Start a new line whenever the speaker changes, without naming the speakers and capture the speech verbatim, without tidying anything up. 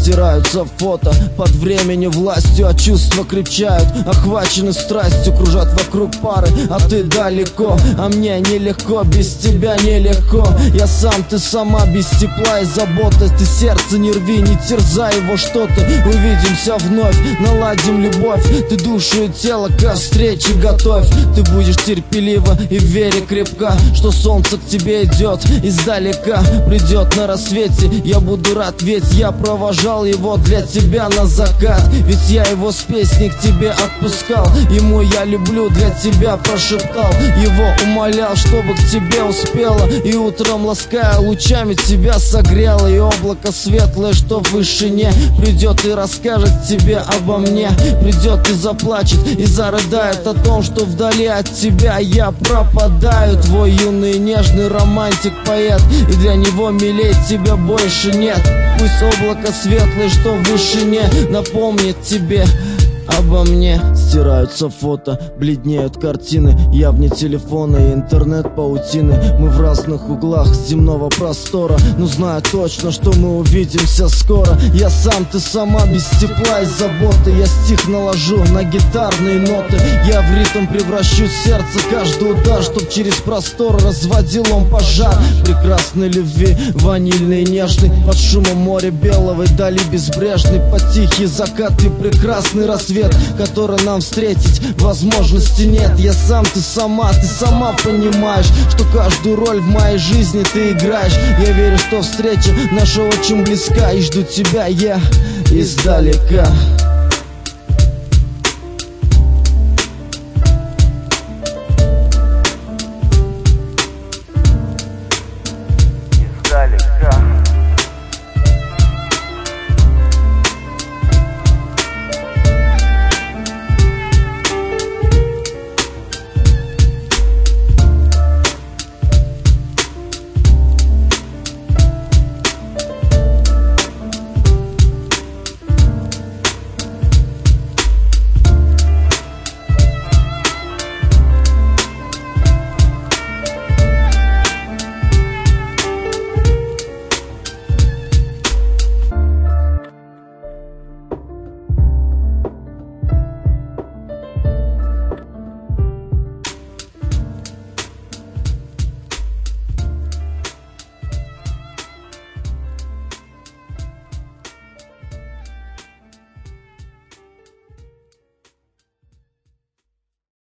Стираются фото под временем властью, а чувства крепчают, охвачены страстью, кружат вокруг пары, а ты далеко. А мне нелегко, без тебя нелегко. Я сам, ты сама, без тепла и заботы. Ты сердце не рви, не терзай его что-то. Увидимся вновь, наладим любовь. Ты душу и тело ко встрече готовь. Ты будешь терпелива и в вере крепка, что солнце к тебе идет издалека, придет на рассвете. Я буду рад, ведь я провожал его для тебя на закат. Ведь я его с песней к тебе отпускал. Ему я люблю для тебя прошептал. Его умолял, чтобы к тебе успела. И утром лаская лучами тебя согрела. И облако светлое, что в вышине, придет и расскажет тебе обо мне. Придет и заплачет, и зарыдает о том, что вдали от тебя я пропадаю. Твой юный нежный романтик поэт, и для него милей тебя больше нет. Пусть облако светлое, что в вышине, напомнит тебе обо мне. Стираются фото, бледнеют картины. Я вне телефона и интернет-паутины. Мы в разных углах земного простора, но знаю точно, что мы увидимся скоро. Я сам, ты сама, без тепла и заботы. Я стих наложу на гитарные ноты. Я в ритм превращу сердце, каждый удар, чтоб через простор разводил он пожар прекрасной любви, ванильный и нежный. Под шумом моря белого и дали безбрежный, под тихий закат и прекрасный рассвет, который нам встретить возможности нет. Я сам, ты сама, ты сама понимаешь, что каждую роль в моей жизни ты играешь. Я верю, что встреча наша очень близка, и жду тебя я издалека.